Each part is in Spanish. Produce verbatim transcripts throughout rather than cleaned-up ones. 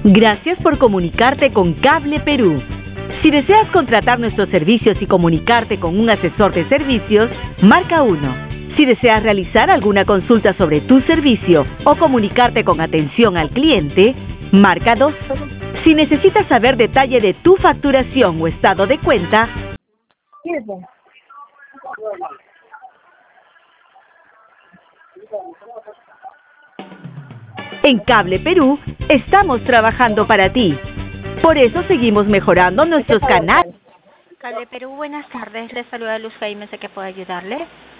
Gracias por comunicarte con Cable Perú. Si deseas contratar nuestros servicios y comunicarte con un asesor de servicios, marca uno. Si deseas realizar alguna consulta sobre tu servicio o comunicarte con atención al cliente, marca dos. Si necesitas saber detalle de tu facturación o estado de cuenta, en Cable Perú estamos trabajando para ti. Por eso seguimos mejorando nuestros canales. Cable Perú, buenas tardes. Les saluda Luz Jaime, ¿sé que puedo ayudarle?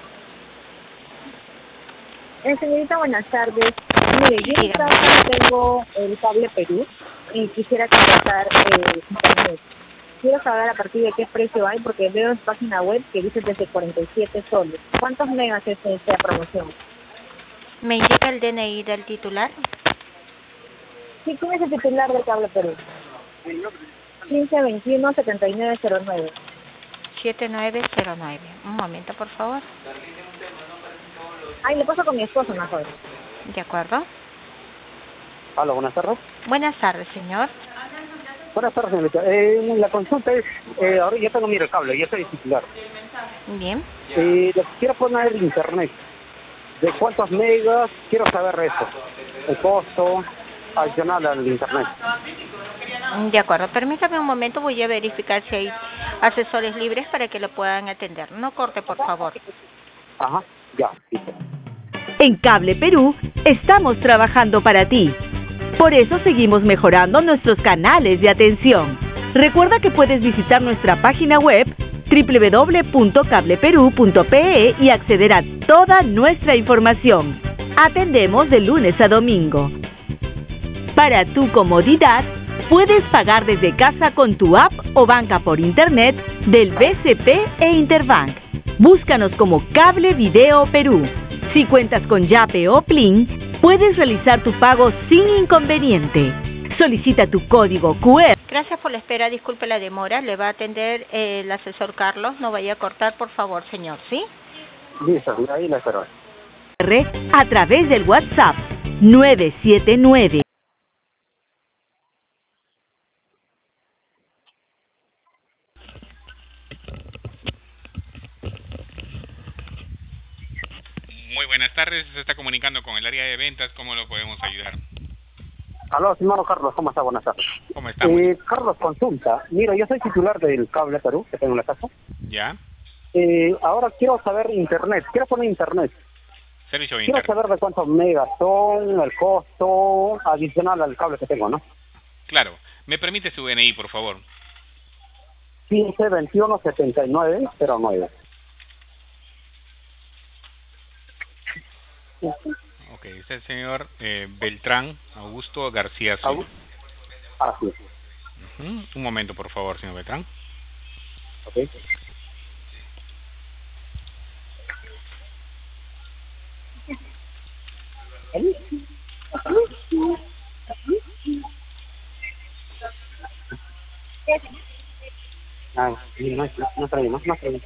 Eh, señorita, buenas tardes. Mire, yo en esta casa tengo el Cable Perú y quisiera contratar eh, internet. Quiero saber a partir de qué precio hay, porque veo en su página web que dice desde cuarenta y siete soles. ¿Cuántos megas es esta promoción? ¿Me indica el D N I del titular? Sí, ¿quién es el titular del Cable Perú? quince veintiuno setenta y nueve cero nueve. siete nueve cero nueve. Un momento, por favor. Ay, le paso con mi esposo mejor. ¿De acuerdo? Hola, buenas tardes. Buenas tardes, señor. Buenas tardes, señorita. Eh, la consulta es, eh, ahora ya tengo mi recable, ya soy titular. Bien. Eh, quiero poner el internet. ¿De cuántos megas? Quiero saber eso. El costo adicional al internet. De acuerdo. Permítame un momento, voy a verificar si hay asesores libres para que lo puedan atender. No corte, por favor. Ajá, ya. Sí. En Cable Perú estamos trabajando para ti. Por eso seguimos mejorando nuestros canales de atención. Recuerda que puedes visitar nuestra página web doble u doble u doble u punto cable perú punto pe e y acceder a toda nuestra información. Atendemos de lunes a domingo. Para tu comodidad, puedes pagar desde casa con tu app o banca por internet del B C P e Interbank. Búscanos como Cable Video Perú. Si cuentas con Yape o Plin, puedes realizar tu pago sin inconveniente. Solicita tu código cu erre. Gracias por la espera, disculpe la demora. Le va a atender eh, el asesor Carlos. No vaya a cortar, por favor, señor, ¿sí? Listo, ahí la espero. A través del WhatsApp nueve siete nueve. Muy buenas tardes, se está comunicando con el área de ventas, ¿cómo lo podemos ayudar? Aló, señor Carlos, ¿cómo está? Buenas tardes. ¿Cómo estamos? Eh, Carlos, consulta. Mira, yo soy titular del Cable Perú, que tengo en la casa. ¿Ya? Eh, ahora quiero saber internet, quiero poner internet. Servicio de Quiero internet. saber de cuántos megas son, el costo adicional al cable que tengo, ¿no? Claro. ¿Me permite su D N I, por favor? quince veintiuno setenta y nueve cero nueve. Ok, este es el señor eh, Beltrán Augusto García Azul. Así es. Uh-huh. Un momento, por favor, señor Beltrán. Ok. Ah, no, no, no traemos, no traemos.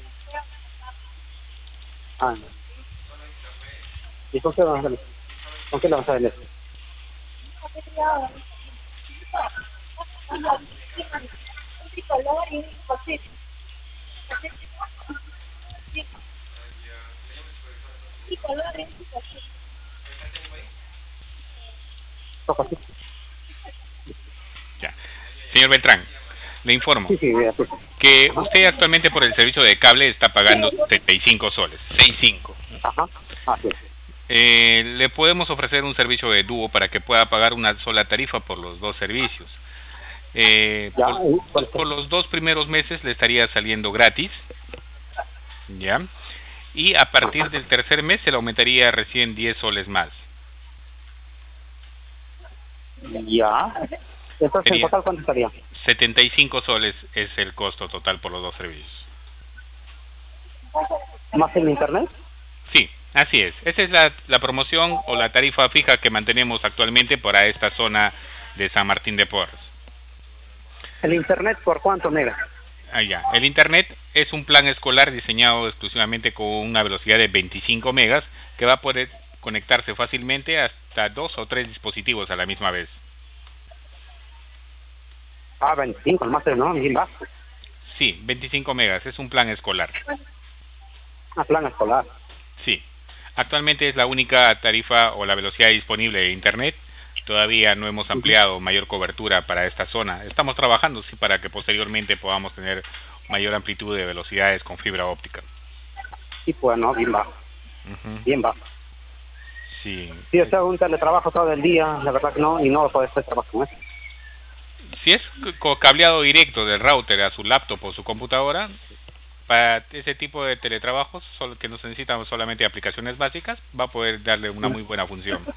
Ah, no. ¿Y con qué vamos a hacer? ¿Con qué le vamos a hacer esto? Toca así. Ya. Señor Beltrán, le informo Sí, sí, ya, sí. que usted actualmente por el servicio de cable está pagando setenta y cinco soles, sesenta y cinco. Ajá, así es. Eh, le podemos ofrecer un servicio de dúo para que pueda pagar una sola tarifa por los dos servicios. Eh, Ya, por, eh, ¿cuál es? por los dos primeros meses le estaría saliendo gratis, ¿ya? Y a partir del tercer mes se le aumentaría recién diez soles más. Ya. Entonces, Sería- ¿en total cuánto estaría? setenta y cinco soles es el costo total por los dos servicios. ¿Más el internet? Sí, así es. Esa es la, la promoción o la tarifa fija que mantenemos actualmente para esta zona de San Martín de Porres. ¿El internet por cuánto megas? Allá. El internet es un plan escolar diseñado exclusivamente con una velocidad de veinticinco megas que va a poder conectarse fácilmente hasta dos o tres dispositivos a la misma vez. Ah, veinticinco, más de no, bien bajo. Sí, veinticinco megas, es un plan escolar. Ah, plan escolar. Sí, actualmente es la única tarifa o la velocidad disponible de Internet. Todavía no hemos ampliado mayor cobertura para esta zona. Estamos trabajando, sí, para que posteriormente podamos tener mayor amplitud de velocidades con fibra óptica. Sí, pues no, bien bajo. Uh-huh. Bien bajo. Sí. Sí, o sea, un teletrabajo todo el día, la verdad que no, y no puede hacer trabajo con eso. Si es co- cableado directo del router a su laptop o su computadora, para ese tipo de teletrabajos solo que no se necesitan solamente aplicaciones básicas, va a poder darle una muy buena función.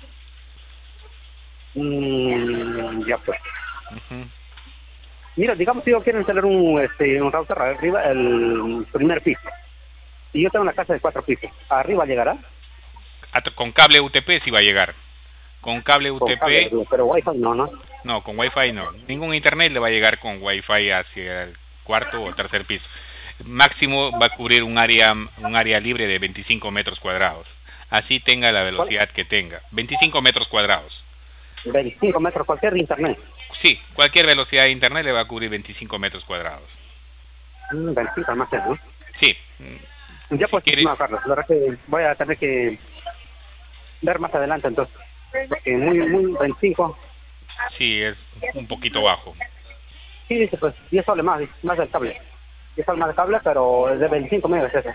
Mm, ya pues. Uh-huh. Mira, digamos que yo quiero instalar un, este, un router arriba, el primer piso. Y yo tengo una casa de cuatro pisos. ¿Arriba llegará? At- Con cable U T P sí va a llegar. Con cable Con U T P, cable, pero Wi-Fi no, ¿no? no, con Wi-Fi no. Ningún internet le va a llegar con Wi-Fi hacia el cuarto o tercer piso. Máximo va a cubrir un área un área libre de veinticinco metros cuadrados. Así tenga la velocidad que tenga. veinticinco metros cuadrados. veinticinco metros, cualquier internet. Sí, cualquier velocidad de internet le va a cubrir veinticinco metros cuadrados. Mm, veinticinco más, ¿no? Sí. Ya Si pues, quiere... no, Carlos, la verdad que voy a tener que ver más adelante entonces. Porque muy, muy veinticinco. Sí, es un poquito bajo. Sí, dice, pues diez soles más, más del cable. diez soles más del cable, pero es de veinticinco megas ese.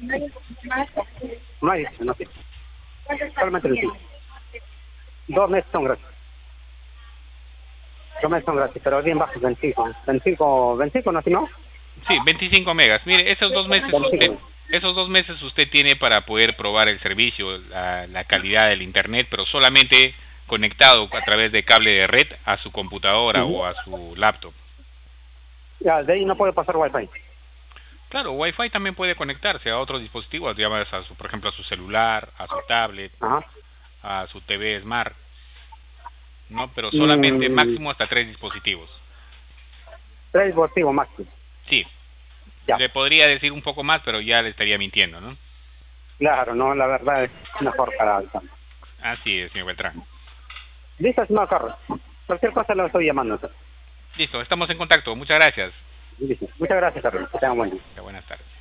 No hay, no sé. Solamente veinticinco. Dos meses son gratis. Dos meses son gratis, pero bien bajo, veinticinco. veinticinco, veinticinco, ¿no? ¿Sí, no? Sí, veinticinco megas. Mire, esos dos meses usted, esos dos meses usted tiene para poder probar el servicio, la, la calidad del internet, pero solamente conectado a través de cable de red a su computadora Uh-huh. o a su laptop. Ya, de ahí no puede pasar Wi-Fi. Claro, Wi-Fi también puede conectarse a otros dispositivos, digamos, a su, por ejemplo, a su celular, a su tablet, Ajá. a su T V Smart, ¿no? Pero solamente Mm, máximo hasta tres dispositivos. Tres dispositivos máximo. Sí. Ya. Le podría decir un poco más, pero ya le estaría mintiendo, ¿no? Claro, no, la verdad es mejor para el campo. Así es, señor Beltrán. Listo, estimado Carlos. Cualquier cosa lo estoy llamando. Entonces. Listo, estamos en contacto. Muchas gracias. Listo. Muchas gracias, Carlos. Que tengan buen día. Buenas tardes.